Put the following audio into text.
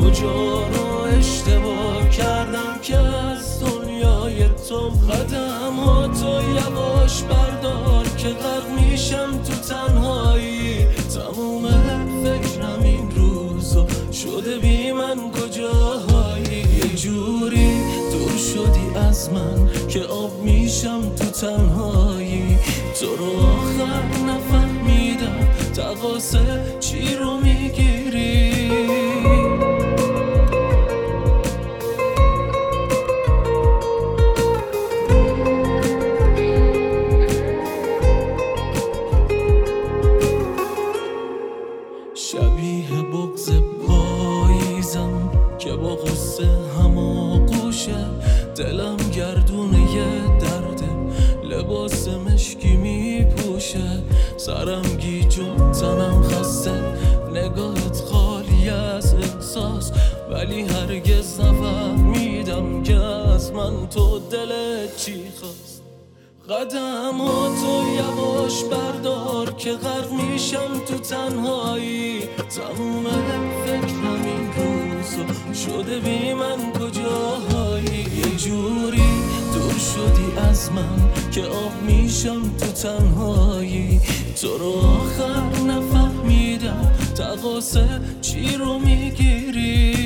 کجا رو اشتباه کردم که از دنیای تو قدم ها تو یواش بردار که غرق میشم تو تنهایی. تموم فکرم این روزا شده بی من کجایی. یه جوری دور شدی از من که آب میشم تو تنهایی. تو رو آخر نفهمیدم تقاصه چی رو میگیری. شبیه بغض پاییزم که با غصه هماغوشه. دلم گردونه یه درده لباس مشکی میپوشه. سرم گیج و تنم خسته نگاهت خالی از احساس. ولی هرگز نفهمیدم که از من تو دلت چی خواست. قدماتو یواش بردار که غرق میشم تو تنهایی. تموم فکرم این روزا شده بی من کجایی. یه جوری دور شدی از من که آب میشم تو تنهایی. تو رو آخر نفهمیدم تقاصه چی رو میگیری.